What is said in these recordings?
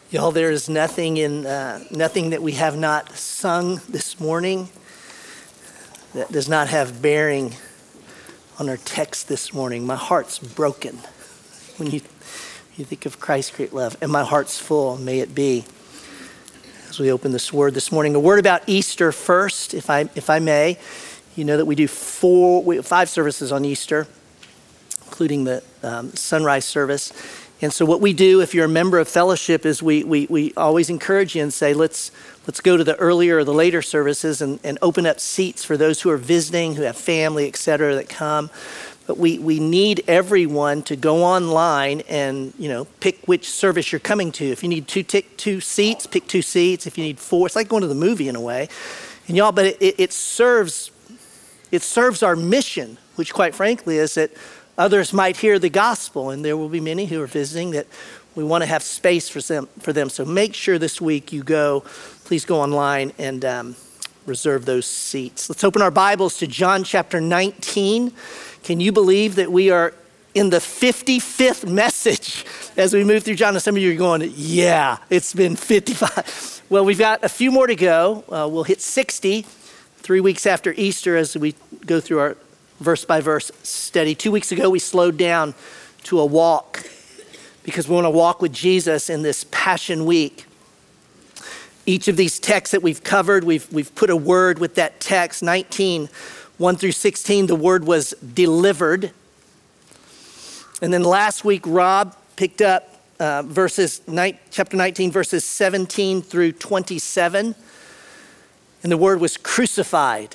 Y'all, there is nothing that we have not sung this morning that does not have bearing on our text this morning. My heart's broken when you think of Christ's great love, and my heart's full. May it be. As we open this word this morning, a word about Easter first, if I may. You know that we do 5 services on Easter, including the sunrise service. And so what we do, if you're a member of fellowship, is we always encourage you and say, let's go to the earlier or the later services and open up seats for those who are visiting, who have family, et cetera, that come. But we need everyone to go online and, pick which service you're coming to. If you need two seats, pick 2 seats. If you need 4, it's like going to the movie in a way. And y'all, but it serves our mission, which quite frankly is that others might hear the gospel, and there will be many who are visiting that we want to have space for them. So make sure this week you go, please go online and reserve those seats. Let's open our Bibles to John chapter 19. Can you believe that we are in the 55th message as we move through John? And some of you are going, yeah, it's been 55. Well, we've got a few more to go. We'll hit 60 3 weeks after Easter as we go through our verse by verse study. 2 weeks ago, we slowed down to a walk because we want to walk with Jesus in this Passion Week. Each of these texts that we've covered, we've put a word with that text. 19, 1 through 16, the word was delivered. And then last week, Rob picked up chapter 19, verses 17 through 27. And the word was crucified.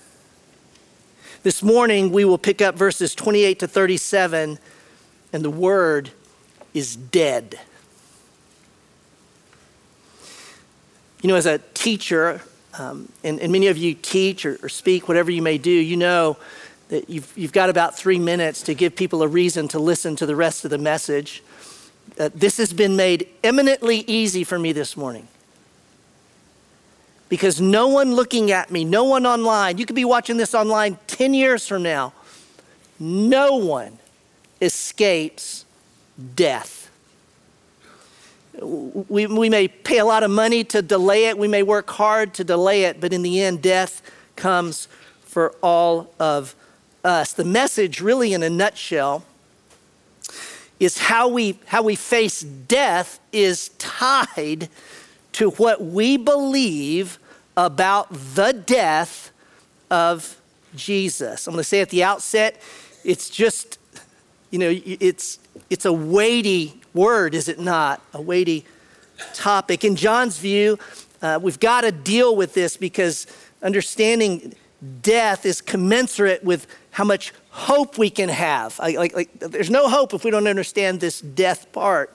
This morning, we will pick up verses 28 to 37, and the word is dead. As a teacher, and many of you teach or speak, whatever you may do, you know that you've got about 3 minutes to give people a reason to listen to the rest of the message. This has been made eminently easy for me this morning. Because no one looking at me, no one online, you could be watching this online 10 years from now, no one escapes death. We may pay a lot of money to delay it, we may work hard to delay it, but in the end, death comes for all of us. The message, really in a nutshell, is how we face death is tied to what we believe about the death of Jesus. I'm going to say at the outset, it's just, it's a weighty word, is it not? A weighty topic. In John's view, we've got to deal with this because understanding death is commensurate with how much hope we can have. There's no hope if we don't understand this death part.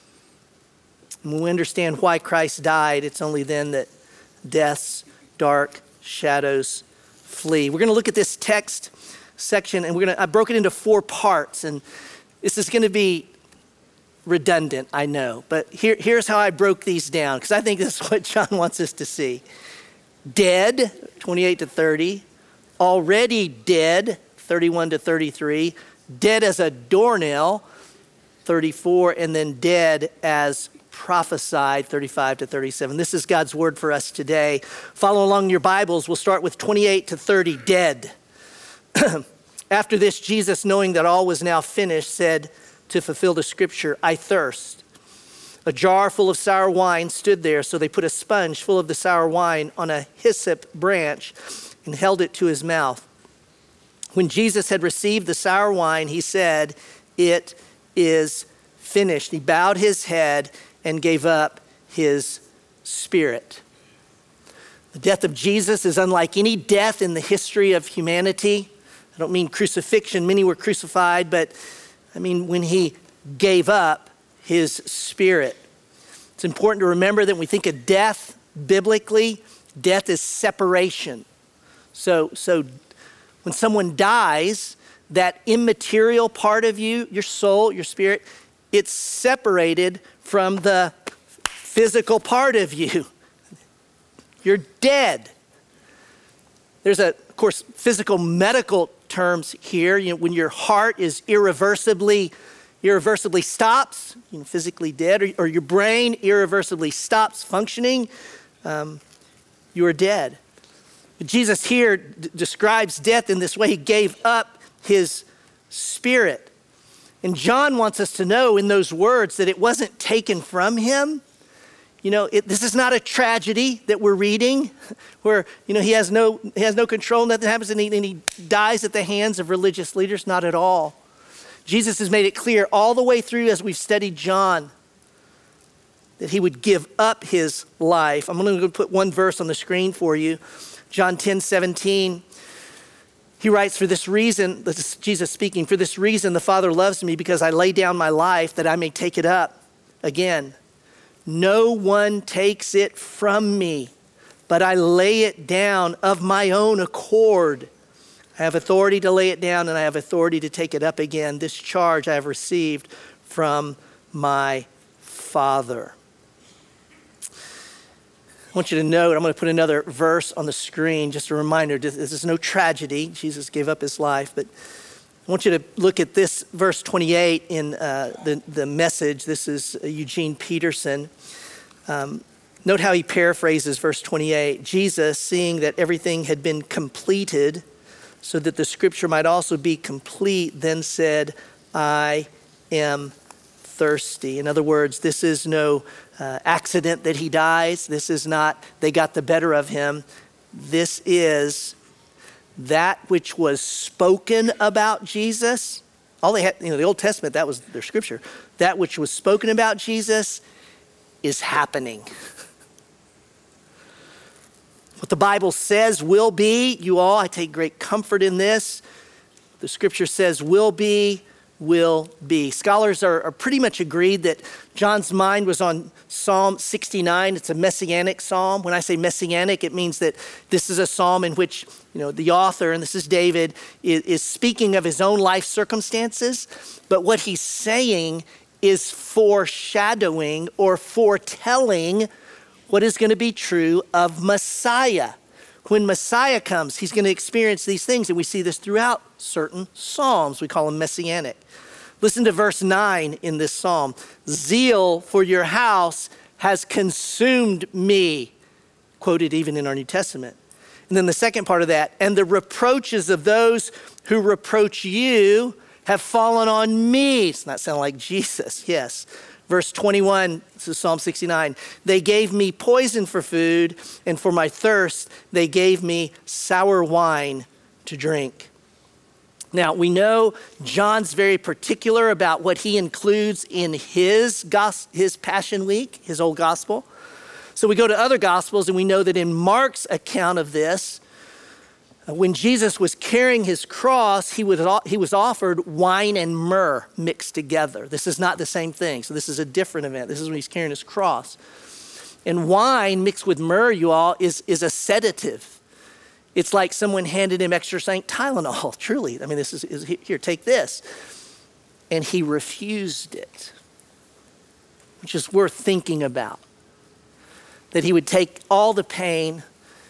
When we understand why Christ died, it's only then that death's dark shadows flee. We're going to look at this text section, and I broke it into 4 parts, and this is going to be redundant, I know, but here's how I broke these down, because I think this is what John wants us to see. Dead, 28 to 30. Already dead, 31 to 33. Dead as a doornail, 34, and then dead as prophesied, 35 to 37. This is God's word for us today. Follow along in your Bibles. We'll start with 28 to 30, dead. After this, Jesus, knowing that all was now finished, said to fulfill the scripture, I thirst. A jar full of sour wine stood there, so they put a sponge full of the sour wine on a hyssop branch and held it to his mouth. When Jesus had received the sour wine, he said, it is finished. He bowed his head and gave up his spirit. The death of Jesus is unlike any death in the history of humanity. I don't mean crucifixion. Many were crucified, but I mean when he gave up his spirit. It's important to remember that when we think of death biblically, death is separation. So when someone dies, that immaterial part of you, your soul, your spirit, it's separated from the physical part of you. You're dead. There's of course, physical medical terms here. When your heart is irreversibly irreversibly stops, physically dead, or your brain irreversibly stops functioning, you are dead. Jesus here describes death in this way. He gave up his spirit. And John wants us to know in those words that it wasn't taken from him. This is not a tragedy that we're reading where, he has no control, nothing happens, and he dies at the hands of religious leaders. Not at all. Jesus has made it clear all the way through as we've studied John that he would give up his life. I'm going to put one verse on the screen for you. John 10:17. He writes, "For this reason," this is Jesus speaking, "for this reason the Father loves me, because I lay down my life that I may take it up again. No one takes it from me, but I lay it down of my own accord. I have authority to lay it down, and I have authority to take it up again. This charge I have received from my Father." I want you to note, I'm going to put another verse on the screen, just a reminder, this is no tragedy. Jesus gave up his life, but I want you to look at this verse 28 in the Message. This is Eugene Peterson. Note how he paraphrases verse 28. Jesus, seeing that everything had been completed, so that the scripture might also be complete, then said, "I am thirsty." In other words, this is no accident that he dies. This is not, they got the better of him. This is that which was spoken about Jesus. All they had, the Old Testament, that was their scripture. That which was spoken about Jesus is happening. What the Bible says will be, I take great comfort in this. The scripture says will be. Scholars are pretty much agreed that John's mind was on Psalm 69. It's a messianic psalm. When I say messianic, it means that this is a psalm in which, the author, and this is David, is speaking of his own life circumstances. But what he's saying is foreshadowing or foretelling what is going to be true of Messiah. When Messiah comes, he's going to experience these things, and we see this throughout certain psalms. We call them messianic. Listen to verse 9 in this psalm. "Zeal for your house has consumed me," quoted even in our New Testament. And then the second part of that, "and the reproaches of those who reproach you have fallen on me." It's not sounding like Jesus, yes. Verse 21, this is Psalm 69. "They gave me poison for food, and for my thirst, they gave me sour wine to drink." Now, we know John's very particular about what he includes in his Passion Week, his old gospel. So we go to other gospels, and we know that in Mark's account of this, when Jesus was carrying his cross, he was offered wine and myrrh mixed together. This is not the same thing. So this is a different event. This is when he's carrying his cross. And wine mixed with myrrh, is a sedative. It's like someone handed him extra strength Tylenol, truly. I mean, this is here, take this. And he refused it, which is worth thinking about. That he would take all the pain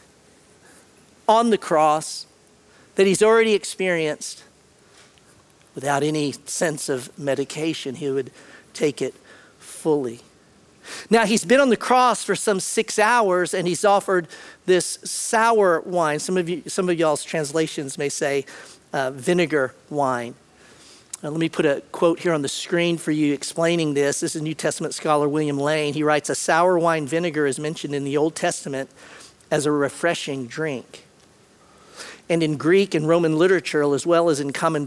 on the cross that he's already experienced without any sense of medication. He would take it fully. Now, he's been on the cross for some 6 hours, and he's offered this sour wine. Some of y'all's translations may say vinegar wine. Let me put a quote here on the screen for you explaining this. This is New Testament scholar William Lane. He writes, "A sour wine vinegar is mentioned in the Old Testament as a refreshing drink. And in Greek and Roman literature, as well as in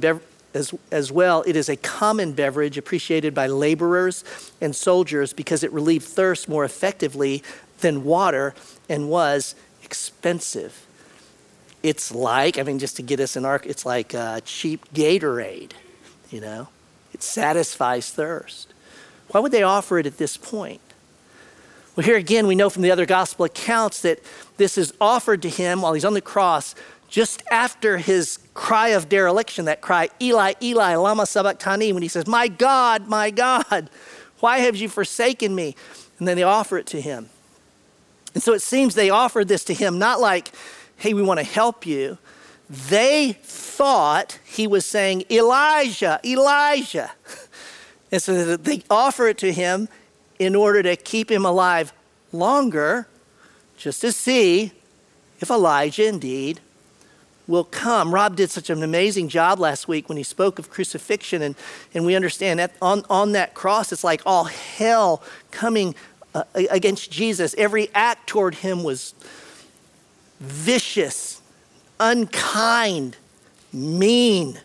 it is a common beverage appreciated by laborers and soldiers because it relieved thirst more effectively than water and was expensive." It's like, just to get us it's like a cheap Gatorade, It satisfies thirst. Why would they offer it at this point? Well, here again, we know from the other gospel accounts that this is offered to him while he's on the cross, just after his cry of dereliction, that cry, "Eli, Eli, lama sabachthani," when he says, my God, why have you forsaken me?" And then they offer it to him. And so it seems they offered this to him not like, "Hey, we want to help you." They thought he was saying, "Elijah, Elijah." And so they offer it to him in order to keep him alive longer, just to see if Elijah indeed will come. Rob did such an amazing job last week when he spoke of crucifixion, and we understand that on that cross, it's like all hell coming against Jesus. Every act toward him was vicious, unkind, mean.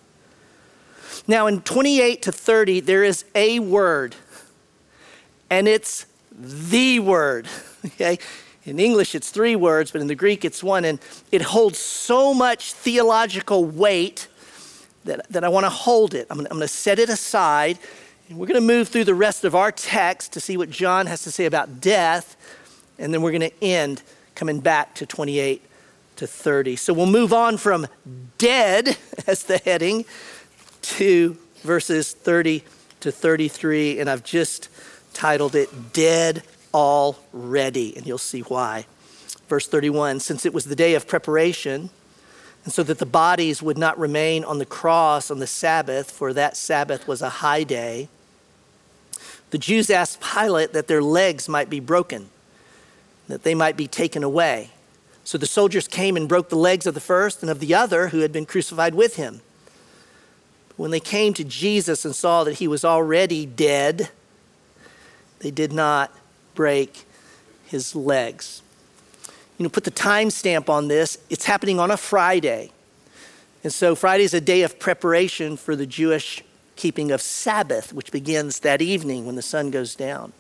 Now in 28 to 30, there is a word, and it's the word, okay? In English, it's 3 words, but in the Greek, it's 1, and it holds so much theological weight that I want to hold it. I'm going to set it aside, and we're going to move through the rest of our text to see what John has to say about death, and then we're going to end coming back to 28 to 30. So we'll move on from dead as the heading to verses 30 to 33, and I've just titled it Dead Already, and you'll see why. Verse 31, since it was the day of preparation, and so that the bodies would not remain on the cross on the Sabbath, for that Sabbath was a high day, the Jews asked Pilate that their legs might be broken, that they might be taken away. So the soldiers came and broke the legs of the first and of the other who had been crucified with him. When they came to Jesus and saw that he was already dead, they did not break his legs. You know, put the timestamp on this. It's happening on a Friday. And so Friday is a day of preparation for the Jewish keeping of Sabbath, which begins that evening when the sun goes down.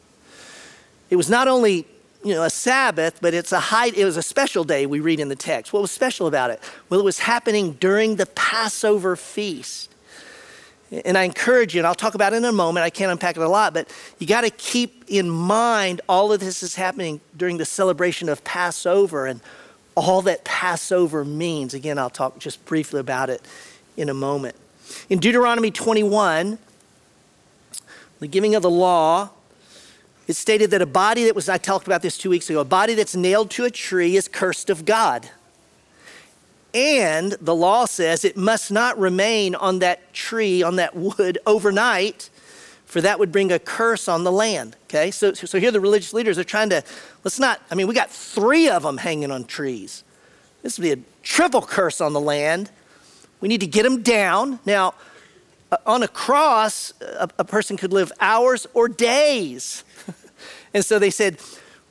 It was not only, a Sabbath, but it was a special day we read in the text. What was special about it? Well, it was happening during the Passover feast. And I encourage you, and I'll talk about it in a moment, I can't unpack it a lot, but you got to keep in mind all of this is happening during the celebration of Passover and all that Passover means. Again, I'll talk just briefly about it in a moment. In Deuteronomy 21, the giving of the law, it stated that a body that was, I talked about this 2 weeks ago, a body that's nailed to a tree is cursed of God. And the law says it must not remain on that tree, on that wood overnight, for that would bring a curse on the land, okay? So here the religious leaders are trying to, we got 3 of them hanging on trees. This would be a triple curse on the land. We need to get them down. Now, on a cross, a person could live hours or days. And so they said,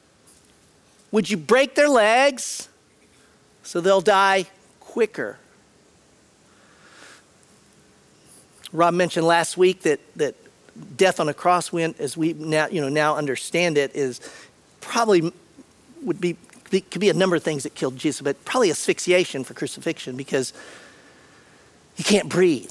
would you break their legs so they'll die quicker? Rob mentioned last week that death on a cross, as we now understand it, is probably could be a number of things that killed Jesus, but probably asphyxiation for crucifixion because you can't breathe.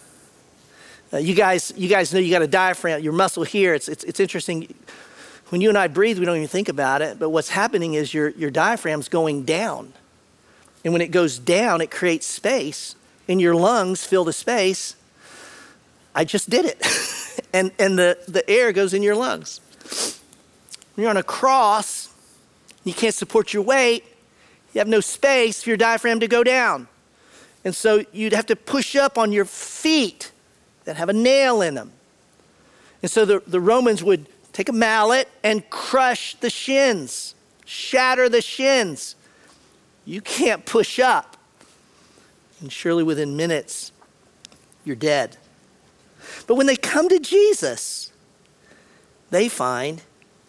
You guys know you got a diaphragm, your muscle here. It's interesting. When you and I breathe, we don't even think about it, but what's happening is your diaphragm's going down. And when it goes down, it creates space, and your lungs fill the space. I just did it. and the air goes in your lungs. When you're on a cross, you can't support your weight. You have no space for your diaphragm to go down. And so you'd have to push up on your feet that have a nail in them. And so the Romans would take a mallet and crush the shins, shatter the shins. You can't push up. And surely within minutes, you're dead. But when they come to Jesus, they find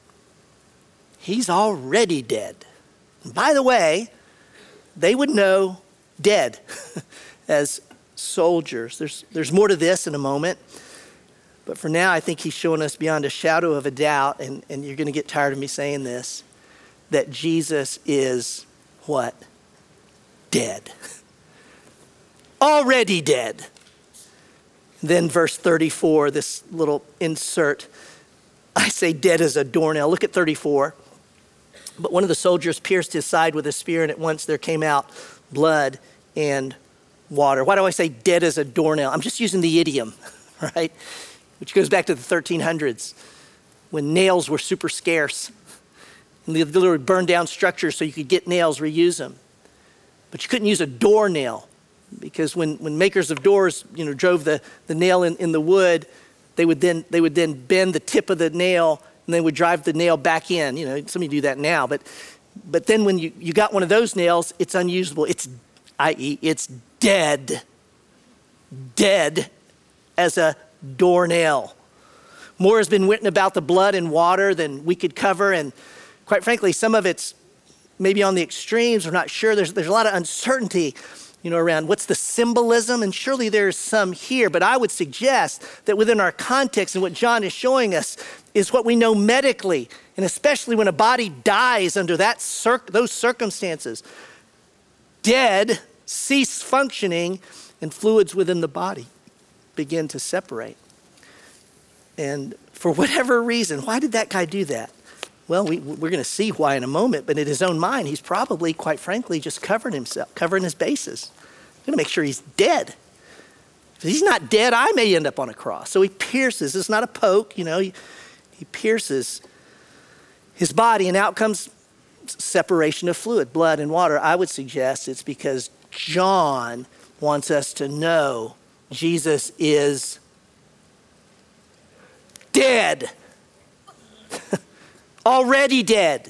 he's already dead. And by the way, they would know dead as soldiers. There's more to this in a moment. But for now, I think he's showing us beyond a shadow of a doubt, and you're going to get tired of me saying this, that Jesus is what? Dead. Already dead. Then verse 34, this little insert, I say dead as a doornail. Look at 34. But one of the soldiers pierced his side with a spear, and at once there came out blood and water. Why do I say dead as a doornail? I'm just using the idiom, right? Which goes back to the 1300s when nails were super scarce. And they literally burned down structures so you could get nails, reuse them. But you couldn't use a doornail because when makers of doors, drove the nail in the wood, they would then bend the tip of the nail and they would drive the nail back in. Some of you do that now, but then when you got one of those nails, it's unusable. It's dead as a doornail. More has been written about the blood and water than we could cover, and quite frankly, some of it's maybe on the extremes. We're not sure. There's a lot of uncertainty, around what's the symbolism, and surely there's some here, but I would suggest that within our context and what John is showing us is what we know medically, and especially when a body dies under those circumstances. Dead, cease functioning, and fluids within the body begin to separate. And for whatever reason, why did that guy do that? Well, we're going to see why in a moment, but in his own mind, he's probably, quite frankly, just covering his bases. I'm going to make sure he's dead. If he's not dead, I may end up on a cross. So he pierces. It's not a poke, he pierces his body, and out comes separation of fluid, blood and water. I would suggest it's because John wants us to know Jesus is dead. Already dead.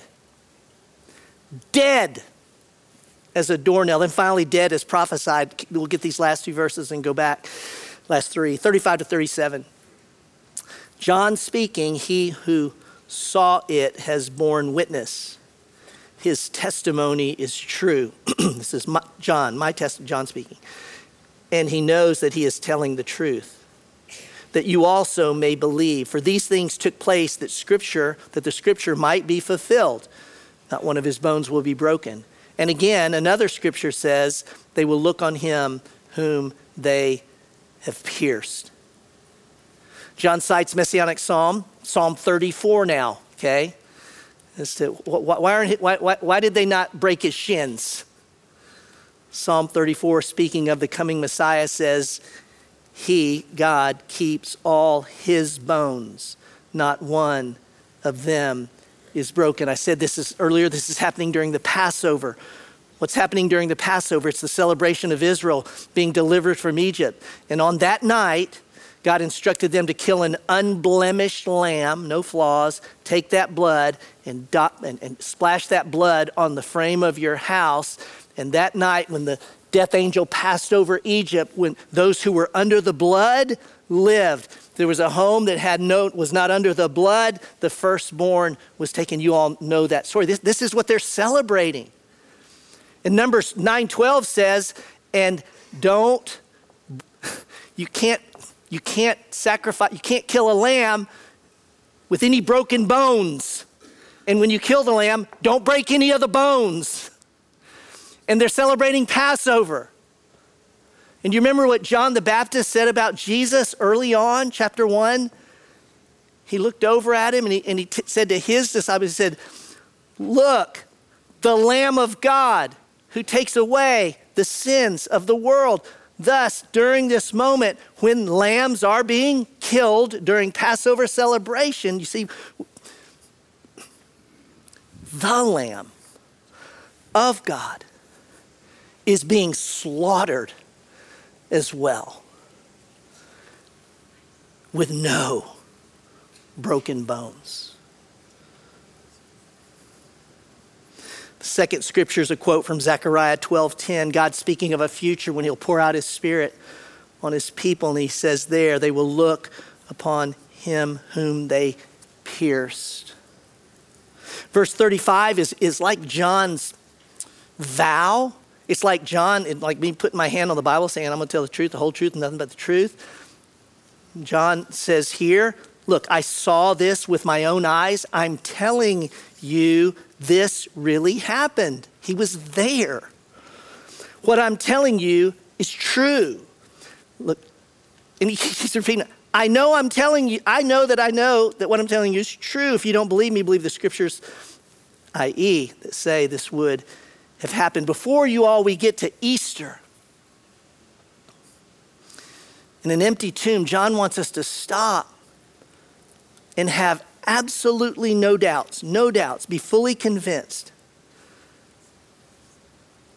Dead as a doornail. And finally, dead as prophesied. We'll get these last two verses and go back. Last three, 35 to 37. John speaking, he who saw it has borne witness. His testimony is true. This is John speaking. And he knows that he is telling the truth, that you also may believe. For these things took place that the scripture might be fulfilled. Not one of his bones will be broken. And again, another scripture says, they will look on him whom they have pierced. John cites Messianic Psalm 34 now, okay? As to why did they not break his shins? Psalm 34, speaking of the coming Messiah, says, He, God, keeps all his bones. Not one of them is broken. I said this is happening during the Passover. What's happening during the Passover? It's the celebration of Israel being delivered from Egypt. And on that night, God instructed them to kill an unblemished lamb, no flaws, take that blood and splash that blood on the frame of your house. And that night when the death angel passed over Egypt, when those who were under the blood lived. There was a home that was not under the blood. The firstborn was taken. You all know that story. This is what they're celebrating. And Numbers 9:12 says, and you can't sacrifice, you can't kill a lamb with any broken bones. And when you kill the lamb, don't break any of the bones. And they're celebrating Passover. And you remember what John the Baptist said about Jesus early on, chapter 1? He looked over at him and he said to his disciples, he said, look, the Lamb of God who takes away the sins of the world. Thus, during this moment, when lambs are being killed during Passover celebration, you see, the Lamb of God is being slaughtered as well, with no broken bones. The second scripture is a quote from Zechariah 12:10. God speaking of a future when he'll pour out his spirit on his people. And he says there, they will look upon him whom they pierced. Verse 35 is like John's vow. It's like John, like me putting my hand on the Bible saying, I'm going to tell the truth, the whole truth, and nothing but the truth. John says here, look, I saw this with my own eyes. I'm telling you, this really happened. He was there. What I'm telling you is true. Look, and he's repeating, I know that what I'm telling you is true. If you don't believe me, believe the scriptures, i.e., that say this would have happened. Before we get to Easter. In an empty tomb, John wants us to stop and have absolutely no doubts, be fully convinced.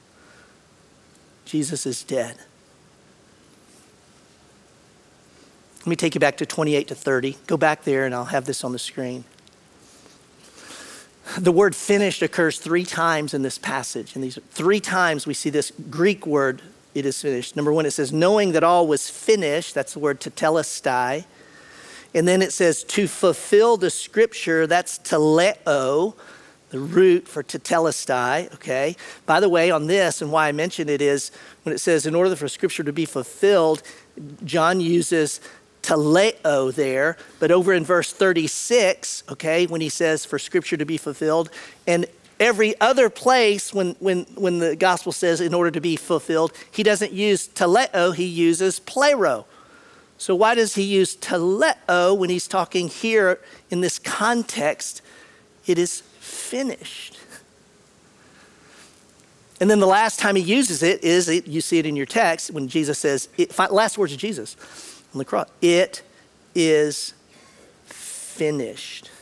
Jesus is dead. Let me take you back to 28 to 30. Go back there and I'll have this on the screen. The word finished occurs 3 times in this passage. And these 3 times we see this Greek word, it is finished. Number 1, it says, knowing that all was finished. That's the word tetelestai. And then it says to fulfill the scripture. That's teleo, the root for tetelestai, okay? By the way, on this, and why I mention it is, when it says in order for scripture to be fulfilled, John uses teleo there, but over in verse 36, okay, when he says for scripture to be fulfilled, and every other place when the gospel says in order to be fulfilled, he doesn't use teleo, he uses plero. So why does he use teleo when he's talking here in this context? It is finished. And then the last time he uses it is, you see it in your text, when Jesus says, last words of Jesus on the cross, it is finished.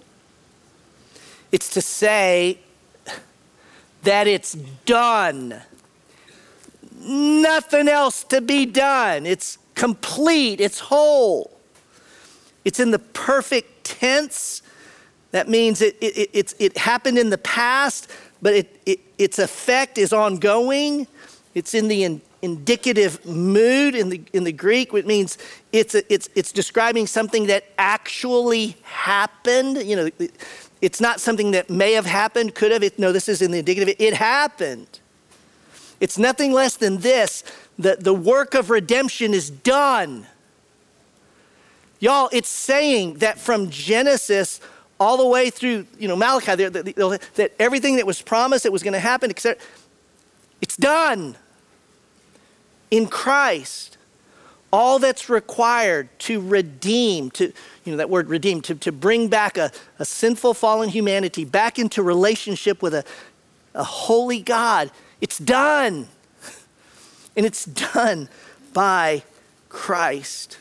It's to say that it's done. Nothing else to be done. It's complete, it's whole. It's in the perfect tense. That means it happened in the past, but its effect is ongoing. It's in the indicative mood in the Greek, which means it's describing something that actually happened. You know, it's not something that may have happened, could have. No, this is in the indicative. It happened. It's nothing less than this. The work of redemption is done. Y'all, it's saying that from Genesis all the way through, Malachi, that everything that was promised that was going to happen, etc., it's done. In Christ, all that's required to redeem, that word redeem, to bring back a sinful, fallen humanity back into relationship with a holy God, it's done. And it's done by Christ.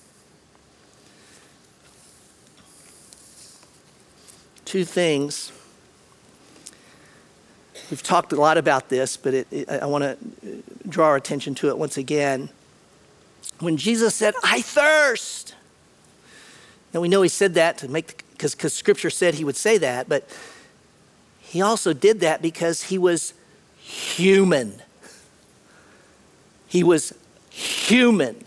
Two things. We've talked a lot about this, but I want to draw our attention to it once again. When Jesus said, I thirst. Now we know he said that because scripture said he would say that, but he also did that because he was human. He was human.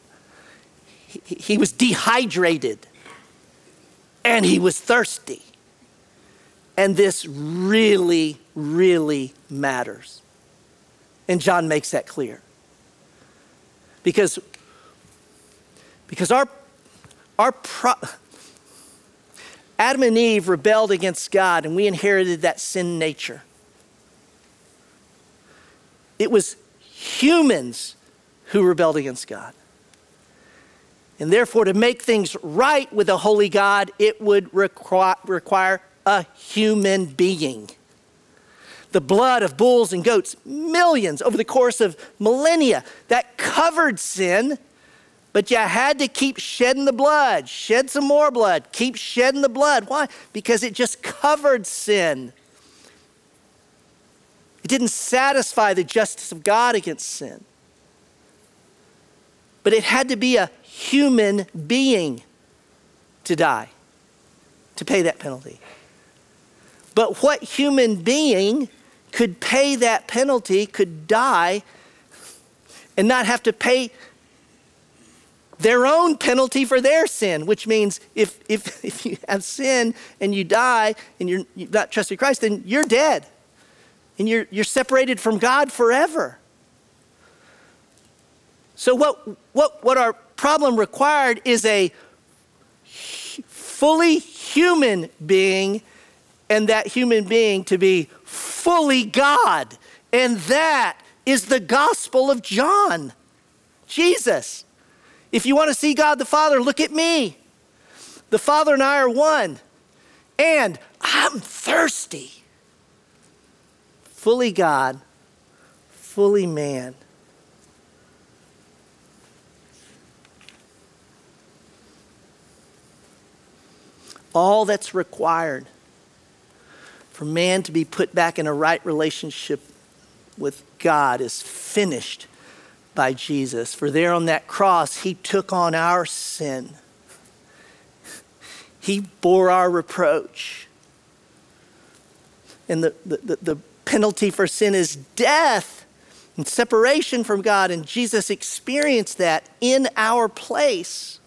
He was dehydrated and he was thirsty. And this really, really matters. And John makes that clear. Because Adam and Eve rebelled against God and we inherited that sin nature. It was humans who rebelled against God. And therefore, to make things right with a holy God, it would require a human being. The blood of bulls and goats, millions over the course of millennia, that covered sin, but you had to keep shedding the blood, shed some more blood, keep shedding the blood. Why? Because it just covered sin. It didn't satisfy the justice of God against sin. But it had to be a human being to die, to pay that penalty. But what human being could pay that penalty, could die, and not have to pay their own penalty for their sin? Which means if you have sin and you die and you're not trusting Christ, then you're dead. And you're separated from God forever. So what our problem required is a fully human being, and that human being to be fully God. And that is the gospel of John, Jesus. If you want to see God the Father, look at me. The Father and I are one. And I'm thirsty. Fully God, fully man. All that's required for man to be put back in a right relationship with God is finished by Jesus. For there on that cross, he took on our sin. He bore our reproach. And the penalty for sin is death and separation from God. And Jesus experienced that in our place.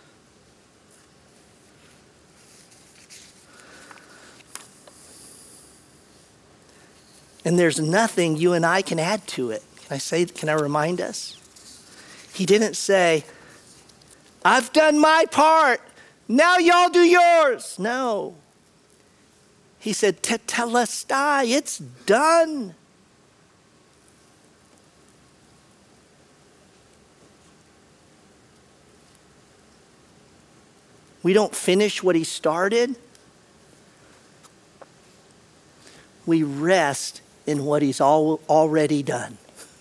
And there's nothing you and I can add to it. Can I remind us? He didn't say, I've done my part. Now y'all do yours. No. He said, tetelestai, it's done. We don't finish what he started. We rest in what he's already done.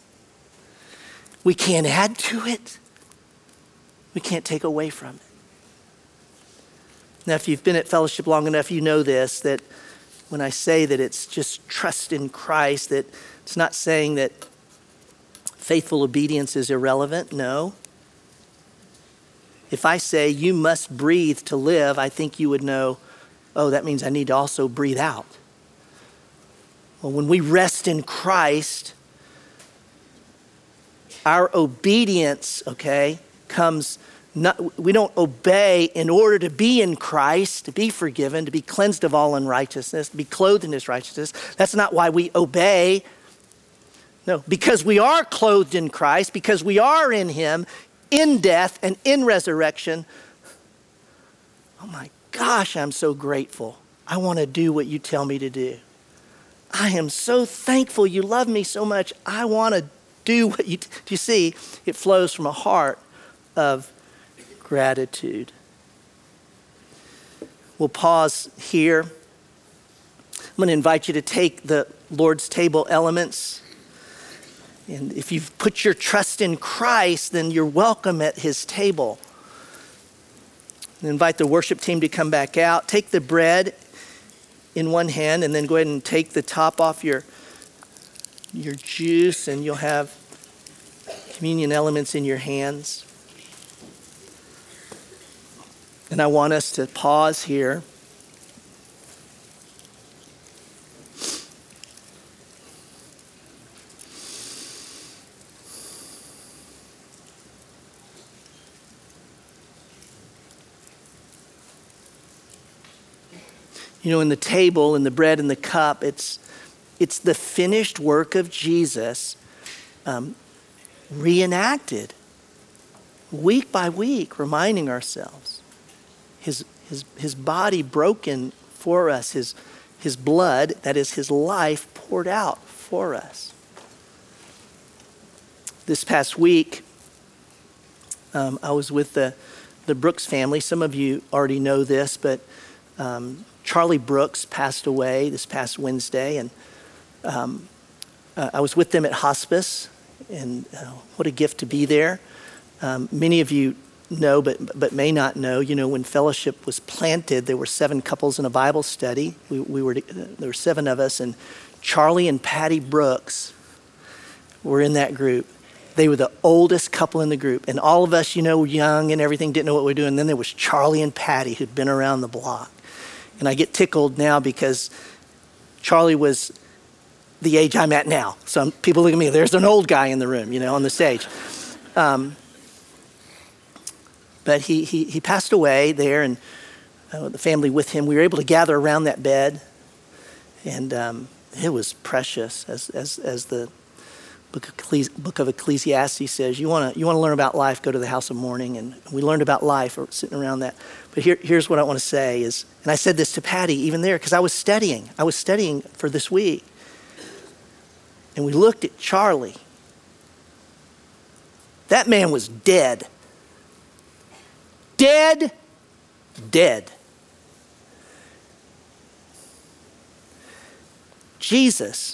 We can't add to it. We can't take away from it. Now, if you've been at Fellowship long enough, you know this, that when I say that it's just trust in Christ, that it's not saying that faithful obedience is irrelevant. No. If I say you must breathe to live, I think you would know, oh, that means I need to also breathe out. Well, when we rest in Christ, our obedience, comes not, we don't obey in order to be in Christ, to be forgiven, to be cleansed of all unrighteousness, to be clothed in his righteousness. That's not why we obey. No, because we are clothed in Christ, because we are in him, in death and in resurrection. Oh my gosh, I'm so grateful. I want to do what you tell me to do. I am so thankful you love me so much. I want to do what you do. You see, it flows from a heart of gratitude. We'll pause here. I'm going to invite you to take the Lord's table elements. And if you've put your trust in Christ, then you're welcome at his table. And invite the worship team to come back out. Take the bread in one hand and then go ahead and take the top off your juice, and you'll have communion elements in your hands. And I want us to pause here. You know, in the table, in the bread and the cup, it's the finished work of Jesus reenacted week by week, reminding ourselves. His body broken for us, his blood, that is his life, poured out for us. This past week, I was with the Brooks family. Some of you already know this, but Charlie Brooks passed away this past Wednesday, and I was with them at hospice, and what a gift to be there. Many of you know, but may not know, when Fellowship was planted, there were 7 couples in a Bible study. There were 7 of us, and Charlie and Patty Brooks were in that group. They were the oldest couple in the group, and all of us, were young and everything, didn't know what we were doing. And then there was Charlie and Patty, who'd been around the block. And I get tickled now because Charlie was the age I'm at now. Some people look at me, there's an old guy in the room, on the stage. But he passed away there, and the family with him, we were able to gather around that bed. And it was precious, as the book of Ecclesiastes says. You want to learn about life, go to the house of mourning. And we learned about life sitting around that. But here's what I want to say is, and I said this to Patty even there, because I was studying for this week. And we looked at Charlie. That man was dead. Dead. Jesus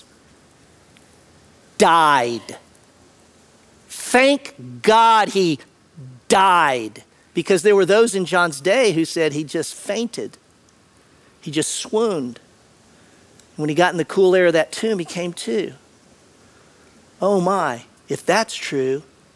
died. Thank God he died, because there were those in John's day who said he just fainted. He just swooned. When he got in the cool air of that tomb, he came to. Oh my, if that's true,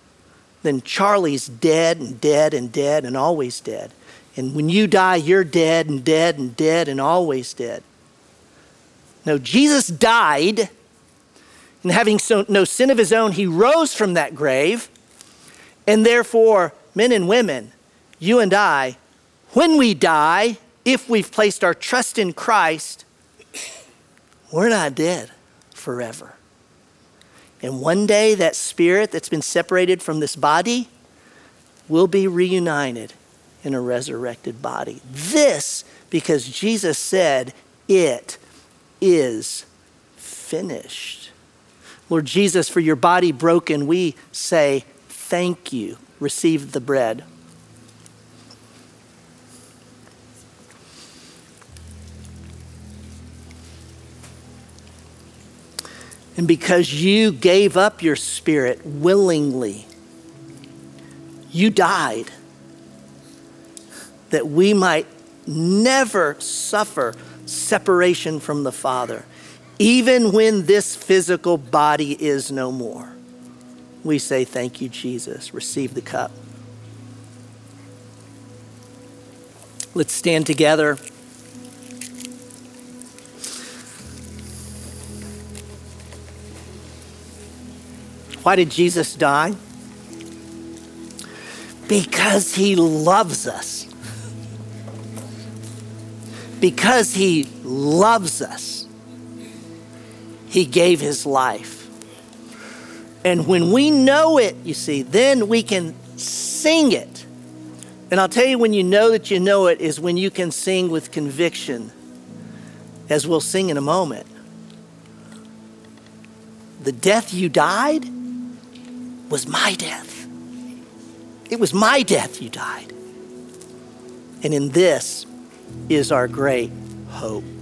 then Charlie's dead and dead and dead and always dead. And when you die, you're dead and dead and dead and always dead. No, Jesus died, and having no sin of his own, he rose from that grave. And therefore, men and women, you and I, when we die, if we've placed our trust in Christ, we're not dead forever. And one day that spirit that's been separated from this body will be reunited in a resurrected body. This because Jesus said, it is finished. Lord Jesus, for your body broken, we say thank you. Receive the bread. And because you gave up your spirit willingly, you died that we might never suffer separation from the Father, even when this physical body is no more. We say, thank you, Jesus. Receive the cup. Let's stand together. Why did Jesus die? Because he loves us. Because he loves us, he gave his life. And when we know it, you see, then we can sing it. And I'll tell you when you know that you know it is when you can sing with conviction, as we'll sing in a moment. The death you died was my death. It was my death you died. And in this is our great hope.